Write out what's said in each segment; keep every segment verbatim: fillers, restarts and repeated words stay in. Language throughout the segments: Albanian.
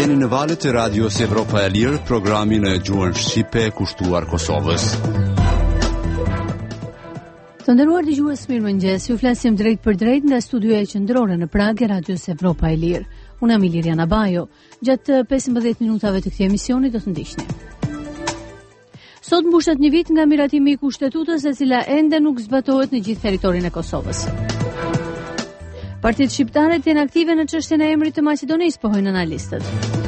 Jeni në valët e radios Evropa e Lirë, programin e gjuhën shqipe kushtuar Kosovës. Të nderuar dëgjues, mirëmëngjes. Ju flasim drejt për drejt nga studioja qendrore në Prag e radios Evropa e Lirë. Unë jam Iliriana Bajo. Gjatë pesëmbëdhjetë minutave të këtij emisioni do të ndiqni. Sot mbushet një vit nga miratimi i Kushtetutës, e cila ende nuk zbatohet në gjithë territorin e Kosovës. Partitë shqiptare janë aktive në çështjen e emrit të Maqedonisë, pohojnë analistët.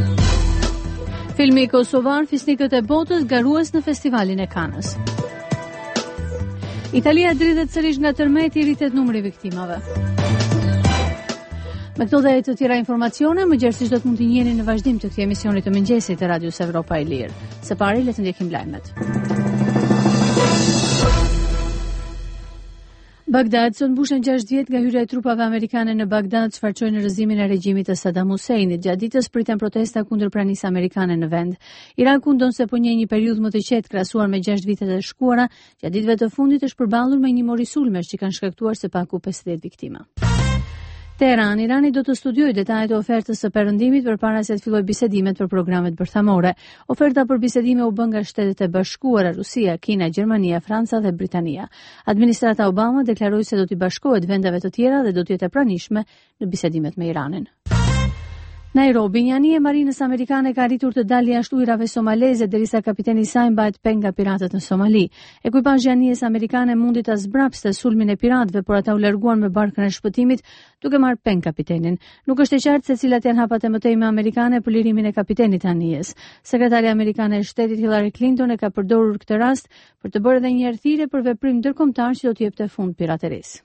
Filmi kosovar Fisnikët e botës garues në festivalin e Kanës. Italia dridhet sërish nga tërmeti, rritet numri i viktimave. Me këto dhe të tjera informacione, më gjerësisht do të mund të njiheni në vazhdim të këtij emisioni të mëngjesit të Radios Evropa e Lirë. Së pari le të ndjekim lajmet. Bagdad, sot mbushen gjashtë vjet nga hyrja e trupave amerikane në Bagdad, shfaqoi në rrëzimin e regjimit të Saddam Huseinit. Gjatë ditës priten protesta kundër pranisë amerikane në vend. Iraku ndonse po njeh një periudhë më të qetë krahasuar me gjashtë vitet e shkuara, gjatë ditëve të fundit është përballur me një mori sulmesh që kanë shkaktuar së paku pesëdhjetë viktima. Teheran, Irani do të studiojë detajet e ofertës së perëndimit përpara se të fillojë bisedimet për programet bërthamore. Oferta për bisedime u bë nga Shtetet e Bashkuara, Rusia, Kina, Gjermania, Franca dhe Britania. Administrata Obama deklaroi se do t'i bashkohet vendeve të tjera dhe do të jetë e pranishme në bisedimet me Iranin. Nairobi, një anije e marinës amerikane ka arritur të dalë jashtë ujrave somaleze derisa kapiteni i saj mbahet peng nga piratët në Somali. Ekuipazhi i anijes amerikane mundi ta zbrapste sulmin e piratëve, por ata u larguan me barkën e shpëtimit duke marrë peng kapitenin. Nuk është e qartë se cilat janë hapat e mëtejme amerikane për lirimin e kapitenit të anijes. Sekretari amerikane e shtetit Hillary Clinton e ka përdorur këtë rast për të bërë edhe një herë thirrje për veprim ndërkombëtar që do të jepte fund piraterisë.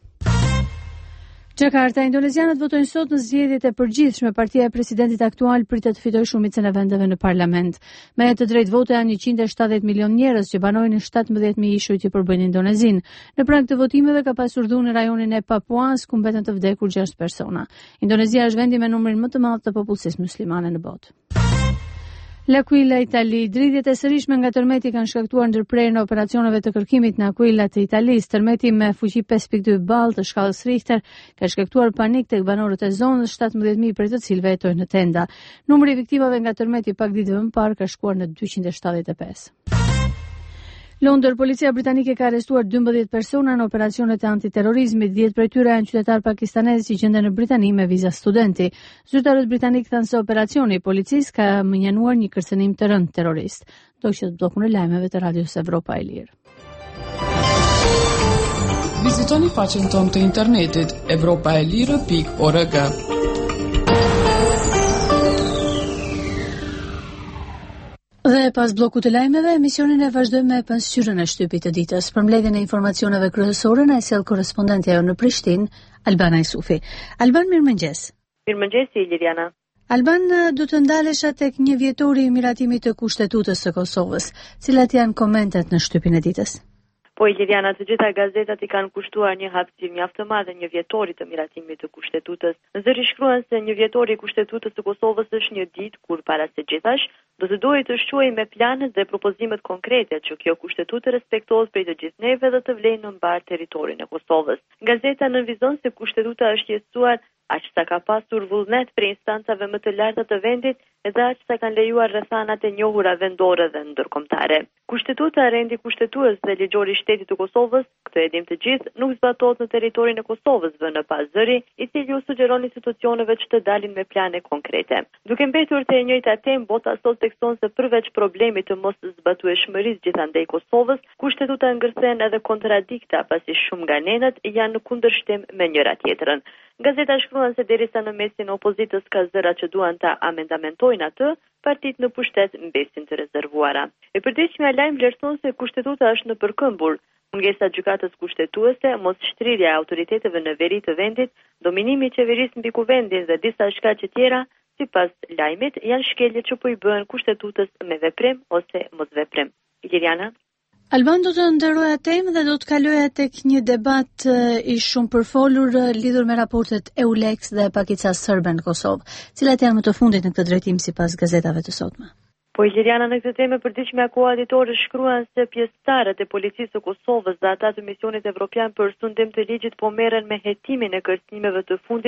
Jakarta, indonezianët votojnë sot në zgjedhjet e përgjithshme. Partia e presidentit aktual pritet të fitojë shumicën e vendeve në parlament. Me të drejtë vote janë njëqind e shtatëdhjetë milion njerëz që banojnë në shtatëmbëdhjetë mijë ishuj që përbëjnë Indonezinë. Në prag të votimeve ka pasur dhunë në rajonin e Papuas, ku mbeten të vdekur gjashtë persona. Indonezia është vendi me numrin më të madh të popullsisë muslimane në botë. L'Aquila, Itali. Dridhjet e sërieshme nga tërmeti kanë shkaktuar ndërprerjen e operacioneve të kërkimit në Aquila të Italisë. Tërmeti me fuqi pesë pikë dy ball të shkallës Richter ka shkaktuar panik tek banorët e zonës, shtatëmbëdhjetë mijë prej të cilëve jetojnë në tenda. Numri i viktimave nga tërmeti pak ditëve më parë ka shkuar në dyqind e shtatëdhjetë e pesë. Londër, policia britanike ka arrestuar dymbëdhjetë persona në operacionet e antiterrorizmit. dhjetë prej tyre janë qytetarë pakistanezë që gjenden në Britani me viza studenti. Zyrtarët britanik thanë se operacioni i policisë ka mënjanuar një kërcënim të rënd terrorist. Do që të bllokun e lajmeve të Radios Evropa e Lirë. Vizitoni faqen tonë të internetit evropaelire pikë org. Dhe pas bllokut të lajmeve, emisionin e vazhdojmë me pasqyrën e shtypit të ditës. Për mbledhjen e informacioneve kryesore na sjell korrespondentja jonë në Prishtinë, Albana Isufi. Alban, mirëmëngjes. Mirëmëngjes, Iliriana. Alban, do të ndalesha tek një vjetori i miratimit të Kushtetutës së Kosovës. Cilat janë komentet në shtypin e ditës? Po, Iliriana, të gjitha gazetat i kanë kushtuar një hapësirë mjaft të madhe një vjetori të miratimit të Kushtetutës. Zëri shkruan se një vjetori i Kushtetutës së Kosovës është një ditë kur para së gjithash do të duhet të shquejë me planet dhe propozimet konkrete që kjo kushtetutë respektohet prej të gjithë neve dhe të vlejë në mbar territorin e Kosovës. Gazeta nënvizon se kushtetuta është jetësuar aq sa ka pasur vullnet prej instancave më të larta të vendit edhe aq sa kanë lejuar rrethanat e njohura vendore dhe ndërkombëtare. Kushtetuta, rendi kushtetues dhe ligjori i shtetit të Kosovës, këtë e dim të gjithë, nuk zbatohet në territorin e Kosovës vënë pas zëri, i cili u sugjeron institucioneve që të dalin me plane konkrete. Duke mbetur te e njëjta temë, bota sot thekson se përveç problemit të mos zbatueshmërisë gjithandej Kosovës, kushtetuta ngërthen edhe kontradikta, pasi shumë nga nenët janë në kundërshtim me njëra tjetrën. Gazeta shkruan se derisa në mesin e opozitës ka zëra që duan ta amendamentojnë atë, partitë në pushtet mbesin të rezervuara. E përditshmja lajm vlerëson se kushtetuta është në përkëmbur. Mungesa gjykatës kushtetuese, mos shtrirja e autoriteteve në veri të vendit, dominimi i qeverisë mbi kuvendin dhe disa shkaqe tjera, sipas lajmit, janë shkelje që po i bëhen kushtetutës me veprim ose mos veprim. Iliriana? Alban, do të ndërroja temë dhe do të kaloja tek një debat uh, i shumë përfolur uh, lidhur me raportet EULEX dhe Pakica Sërbe në Kosovë. Cilat janë më të fundit në këtë drejtim sipas gazetave të sotme? Po, Iliriana, në këtë temë përditshme koauditorë shkruan se pjesëtarët e policisë së Kosovës dhe ata të misionit evropian për sundim të ligjit po merren me hetimin e kërcënimeve të fundit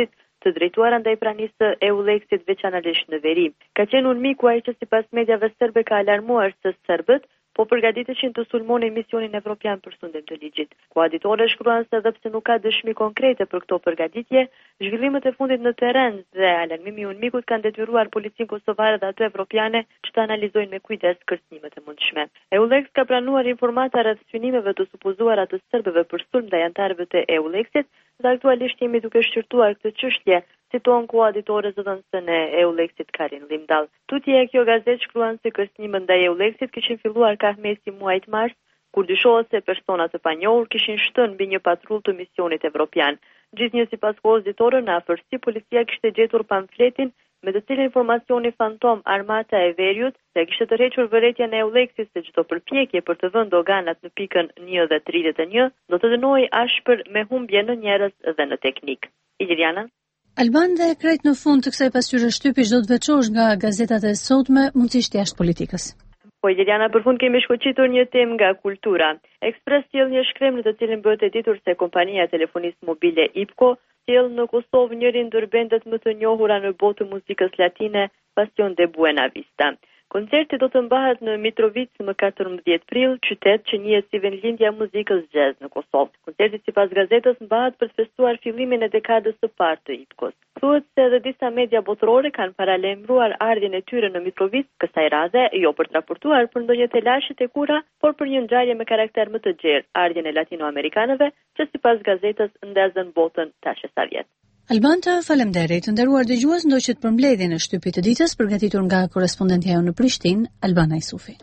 të drejtuara ndaj pranisë së EULEX-it veçanërisht në veri. Ka qenë unë miku ai që sipas mediave serbe ka alarmuar se serbët po përgatiteshin të sulmonin misionin evropian për sundem të ligjit. Koaditorët shkruan se edhe pse nuk ka dëshmi konkrete për këto përgatitje, zhvillimet e fundit në terren dhe alarmimi i unmikut kanë detyruar policinë kosovare dhe ato evropiane që të analizojnë me kujdes kërcënimet e mundshme. EULEX ka pranuar informata rreth synimeve të supozuara të serbëve për sulm ndaj anëtarëve të EULEX-it dhe aktualisht jemi duke shqyrtuar këtë çështje, citon koaditore zëdhënësën e EULEX-it Karin Limdall. Tutje e kjo gazetë shkruan se kërcënimet ndaj EULEX-it kishin filluar ka mesi muajit mars, kur dyshohet se persona të panjohur kishin shtënë mbi një patrull të misionit evropian. Gjithnjë sipas koaditore në afërsi policia kishte gjetur pamfletin me të cilin informacioni fantom Armata e Veriut se kishte tërhequr vërejtjen e EULEX-it se çdo përpjekje për të vënë doganat në pikën një dhe tridhjetë e një do të dënojë ashpër me humbje në njerëz dhe në teknik. Iliriana Alban dhe krejt në fund të kësaj pasqyre shtypi çdo të veçosh nga gazetat e sotme, mundësisht jashtë politikës. Po Iliriana, për fund kemi shkoqitur një temë nga kultura. Express sjell një shkrim në të cilin bëhet e ditur se kompania e telefonisë mobile IPCO sjell në Kosovë njërin ndër bendet më të njohura në botë të muzikës latine, Passion de Buena Vista. Koncerti do të mbahet në Mitrovica më katërmbëdhjetë prill, qytet që njihet si vendlindja e muzikës jazz në Kosovë. Koncerti sipas gazetës mbahet për të festuar fillimin e dekadës së parë të IPCO-s. Thuhet se edhe disa media botërore kanë paralajmëruar ardhjen e tyre në Mitrovica, kësaj radhe jo për të raportuar për ndonjë telashe të kura, por për një ngjarje me karakter më të gjerë, ardhjen e latinoamerikanëve, që sipas gazetës ndezën botën tash sa vjet. Albanta, faleminderit. Nderuar dëgjues, ndoqët për mbledhjen e shtypit të ditës përgatitur nga korrespondentja jonë në Prishtinë, Albana Isufi.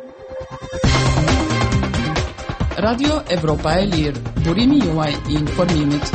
Radio Evropa e Lirë, burimi juaj i informimit.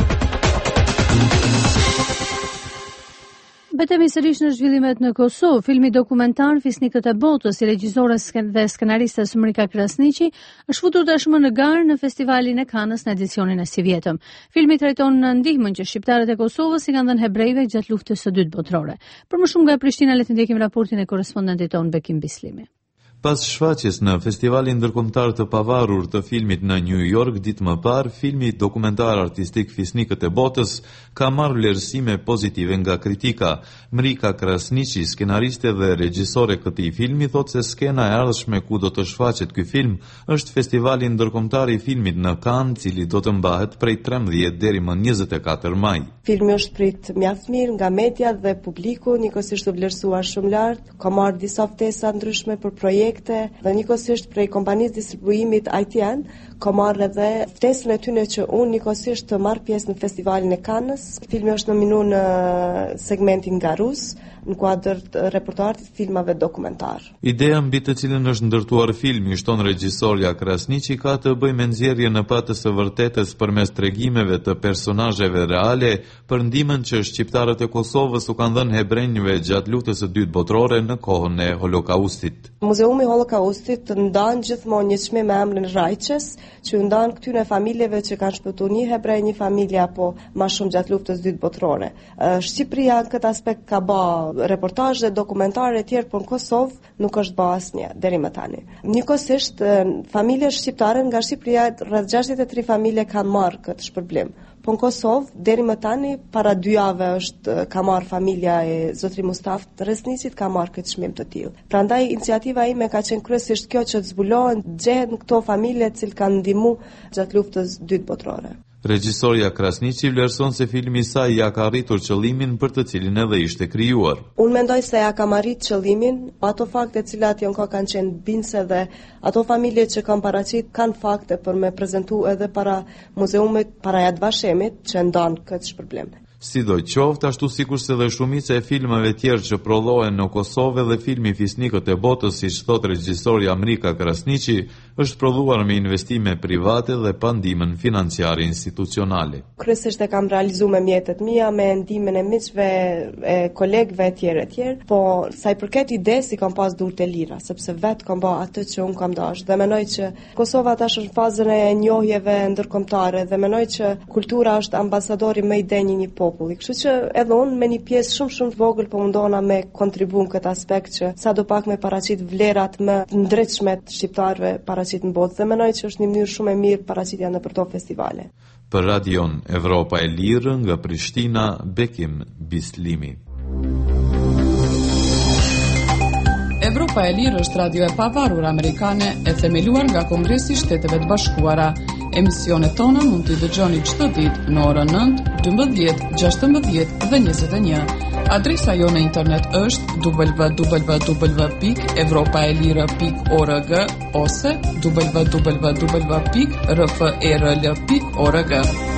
Betemi sërish në zhvillimet në Kosovë. Filmi dokumentar Fisnikët e botës i regjizores dhe skenaristes Mrika Krasniqi është futur tashmë në garë në festivalin e Kanës në edicionin e si vjetëm. Filmi trajton në ndihmën që shqiptarët e Kosovës i kanë dhënë hebrejve gjatë luftës së dytë botërore. Për më shumë nga Prishtina, le të ndjekim raportin e korrespondentit tonë Bekim Bislimi. Pas shfaqjes në festivalin ndërkombëtar të pavarur të filmit në New York ditë më parë, filmi dokumentar artistik Fisnikët e botës ka marrë vlerësime pozitive nga kritika. Mrika Krasniqi, skenariste dhe regjisore këtij filmi, thotë se skena e ardhshme ku do të shfaqet ky film është festivali ndërkombëtar i filmit në Cannes, cili do të mbahet prej trembëdhjetë deri më njëzet e katër maj. Filmi është prit mjaft mirë nga media dhe publiku, njëkohësisht u vlerësuar shumë lart, ka marrë disa ftesa ndryshme për projekt dhe njëkohësisht prej kompanisë distribuimit I T N ka marrë edhe ftesën e tyre që unë njëkohësisht të marr pjesë në festivalin e Kanës. Filmi është nominuar në segmentin Garus në kuadër të repertoarit të filmave dokumentar. Ideja mbi të cilën është ndërtuar filmi, shton regjisorja Krasniqi, ka të bëjë me nxjerrje në patës së vërtetës përmes tregimeve të personazheve reale për ndihmën që shqiptarët e Kosovës u kanë dhënë hebrejve gjatë luftës së dytë botërore në kohën e Holokaustit. Muzeumi i Holokaustit ndan gjithmonë një çmim me emrin Rajçes, që u ndan këtyre familjeve që kanë shpëtuar një hebrej, një familje apo më shumë gjatë luftës së dytë botërore. Shqipëria në këtë aspekt ka bë reportazhe dokumentare të tjerë, por në Kosovë nuk është bë asnjë deri më tani. Njëkohësisht familje shqiptare nga Shqipëria, rreth gjashtëdhjetë e tre familje kanë marrë këtë shpërblim. Po në Kosovë, deri më tani, para dy jave është ka marrë familja e zotri Mustaf Resnisit ka marrë këtë çmim të tillë. Prandaj iniciativa ime ka qenë kryesisht kjo, që të zbulohen, gjehen këto familje të cilë kanë ndihmuar gjatë luftës dytë botërore. Regjisorja Krasniqi vlerëson se filmi i saj ja ka arritur qëllimin për të cilin edhe ishte krijuar. Unë mendoj se ja kam arrit qëllimin, ato fakte të cilat janë ka kanë qenë bindse dhe ato familje që kanë paraqit kanë fakte për me prezantu edhe para muzeumit, para Yad Vashemit që ndan këtë shpërblim. Sidoqoftë, ashtu sikurse dhe shumica e filmave tjerë që prodhohen në Kosovë, dhe filmi Fisnikët e botës, siç thot regjisorja Mrika Krasniqi, është prodhuar me investime private dhe pa ndihmën financiare institucionale. Kryesisht e kam realizuar me mjetet mia, me ndihmën e miqve, e kolegëve e tjerë e tjerë, po sa i përket idesë i kam pas dur të lira, sepse vetë kam bërë atë që unë kam dashur dhe mendoj që Kosova tash është në fazën e njohjeve ndërkombëtare dhe mendoj që kultura është ambasadori më i denj i një popull. populli. Kështu që edhe unë me një pjesë shumë shumë të vogël po mundona me kontribuon këtë aspekt që sadopak me paraqit vlerat më të ndritshme të shqiptarëve paraqit në botë. Dhe mendoj që është një mënyrë shumë e mirë paraqitja në përto festivale. Për Radion Evropa e Lirë nga Prishtina, Bekim Bislimi. Evropa e Lirë është radio e pavarur amerikane e themeluar nga Kongresi i Shteteve të Bashkuara. Emisionet tona mund t'i dëgjoni çdo ditë në orën nëntë, dymbëdhjetë, gjashtëmbëdhjetë dhe njëzet e një. Adresa jo në internet është w w w pikë evropaelire pikë org ose w w w pikë r f e r l pikë org.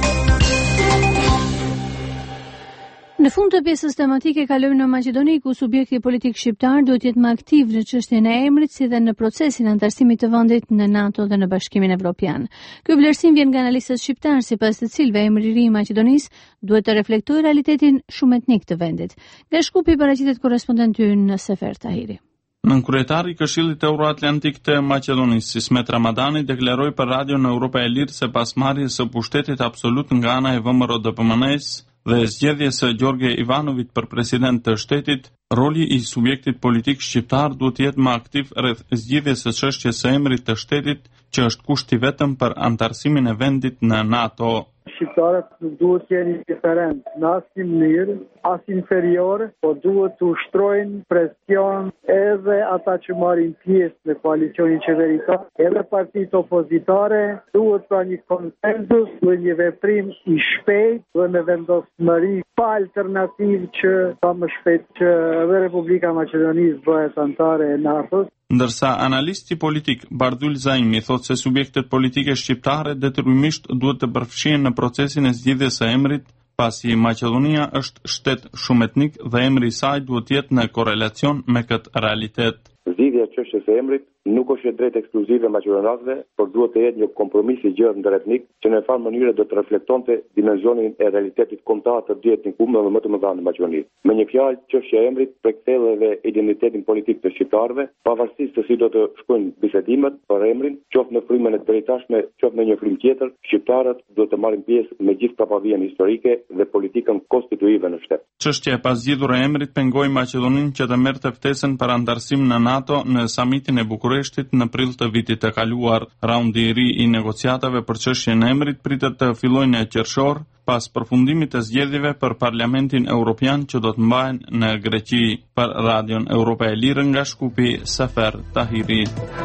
Në fund të pjesës tematike kalojmë në Maqedoni, ku subjekti politik shqiptar duhet jetë më aktiv në çështjen e emrit si dhe në procesin e antarësimit të vendit në NATO dhe në Bashkimin Evropian. Ky vlerësim vjen nga analistët shqiptar, sipas të cilëve emri i ri i Maqedonisë duhet të reflektojë realitetin shumë etnik të vendit. Nga Shkupi paraqitet korrespondenti ynë Sefer Tahiri. Nënkryetari i Këshillit Euroatlantik të Maqedonisë, Ismet Ramadani, deklaroi për Radio në Europë e Lirë se pas marrjes së pushtetit absolut nga ana e V M R O D P M N-s dhe zgjedhjes së Gjorge Ivanovit për president të shtetit, roli i subjektit politik shqiptar duhet të jetë më aktiv rreth zgjidhjes së çështjes së emrit të shtetit, që është kushti vetëm për antarësimin e vendit në NATO. Shqiptarët nuk duhet të jenë indiferent në asnjë mënyrë, as inferior, po duhet të ushtrojnë presion edhe ata që marrin pjesë në koalicionin qeveritar, edhe partitë opozitare, duhet pra një konsensus, duhet një veprim i shpejt dhe me vendosmëri pa alternativë që sa më shpejt që edhe Republika e Maqedonisë bëhet anëtare e NATO-s. Ndërsa analisti politik Bardul Zaimi thotë se subjektet politike shqiptare detyrimisht duhet të përfshihen në procesin e zgjidhjes së emrit, pasi Maqedonia është shtet shumë etnik dhe emri i saj duhet të jetë në korrelacion me këtë realitet. Zgjidhja e çështjes së emrit nuk është e drejtë ekskluzive maqedonasëve, por duhet të jetë një kompromis i gjerë ndëretnik që në farë mënyrë do të reflektonte dimensionin e realitetit kombëtar të dy etnikumëve dhe më të mëdha në Maqedoni. Me një fjalë, çështja e emrit përkthel edhe identitetin politik të shqiptarëve, pavarësisht se si do të shkojnë bisedimet për emrin, qoftë në frymën e të përjetashme, qoftë në një frymë tjetër, shqiptarët duhet të marrin pjesë me gjithë prapavien historike dhe politikën konstituive në shtet. Çështja e pazgjidhur e emrit pengoi Maqedoninë që të merrte ftesën për antarësim në NATO në samitin e Bukureshtit në prill të vitit të kaluar. Raundi i ri i negociatave për çështjen e emrit pritet të fillojë në qershor, pas përfundimit të zgjedhjeve për Parlamentin Evropian që do të mbahen në Greqi. Për Radion Evropa e Lirë nga Shkupi, Sefer Tahiri.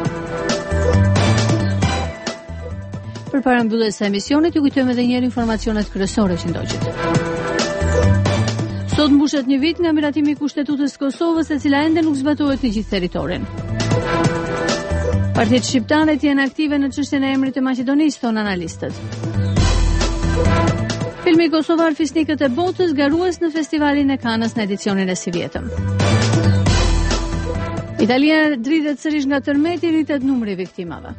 Përpara mbylljes së emisionit, ju kujtojmë edhe një herë informacionet kryesore që ndoqët. Sot mbushet një vit nga miratimi i Kushtetutës së Kosovës, e cila ende nuk zbatohet në gjithë territorin. Partitë shqiptare janë aktive në çështjen e emrit të Maqedonisë, thonë analistët. Filmi kosovar Fisnikët e botës garues në festivalin e Kanës në edicionin e si vjetëm. Italia dridhet sërish nga tërmeti, rritet numri i viktimave.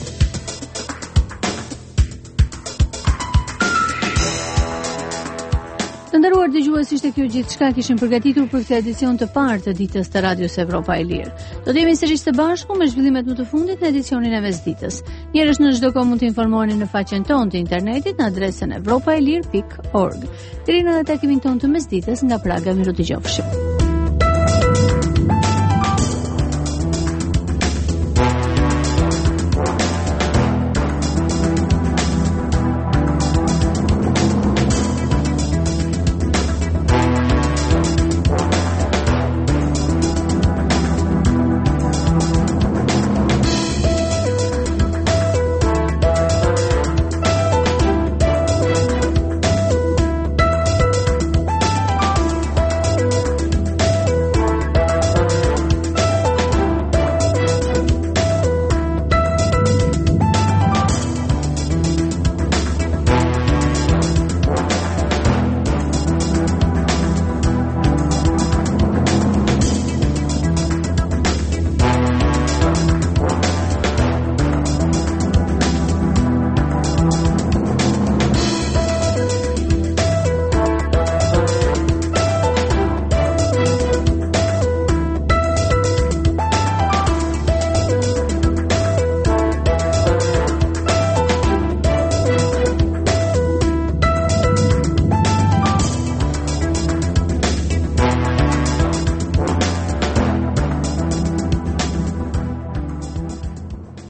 Të nderuar dëgjues, ishte kjo gjithçka kishim përgatitur për këtë edicion të parë të ditës të Radios Evropa e Lirë. Do të jemi sërish së bashku me zhvillimet më të fundit në edicionin e mesditës. Njerëz në çdo kohë mund të informoheni në faqen tonë të internetit në adresën evropaelir pikë org. Deri në takimin tonë të mesditës nga Praga, miru dëgjofshim.